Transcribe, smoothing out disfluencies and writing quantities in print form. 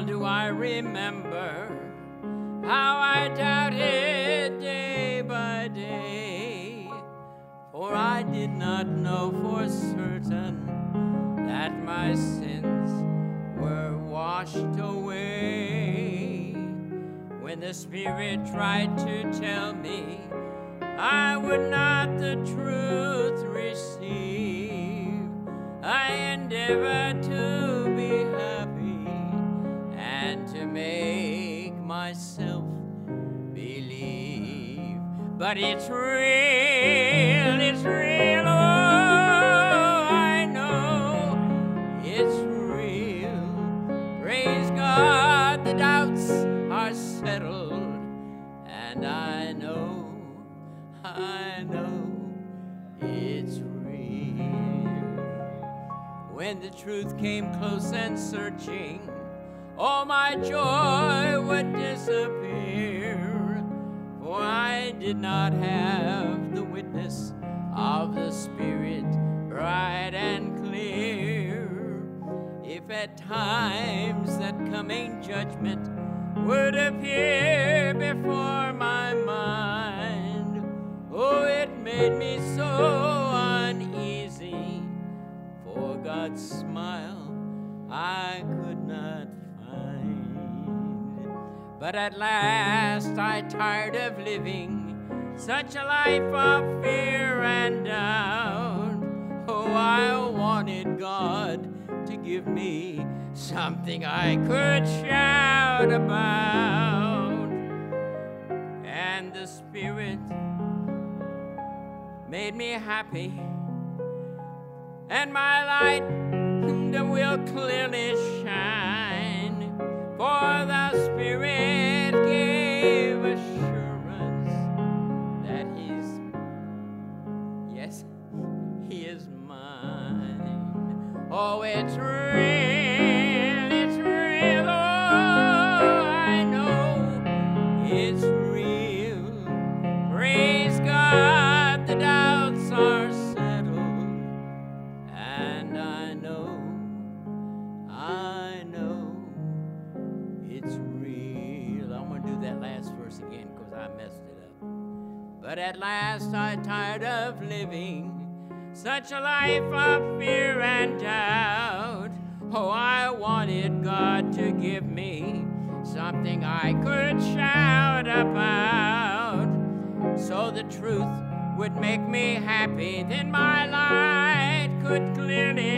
do I remember how I doubted day by day, for I did not know for certain that my sins were washed away. When the Spirit tried to tell me I would not the truth receive, I endeavored to be happy and to make myself believe. But it's real, oh, I know it's real. Praise God, the doubts are settled, and I know it's real. When the truth came close and searching, all my joy would disappear, for I did not have the witness of the Spirit bright and clear. If at times that coming judgment would appear before my mind, oh, it made me so uneasy, for God's smile I could not find. But at last I tired of living such a life of fear and doubt. Oh, I wanted God to give me something I could shout about. And the Spirit made me happy, and my light will clearly shine, for the Spirit gave assurance that He is mine. Oh, it's real, oh, I know it's real. Praise God, the doubts are settled, and I know it's real. I'm going to do that last verse again because I messed it up. But at last I tired of living such a life of fear and doubt. Oh, I wanted God to give me something I could shout about, so the truth would make me happy, then my light could clearly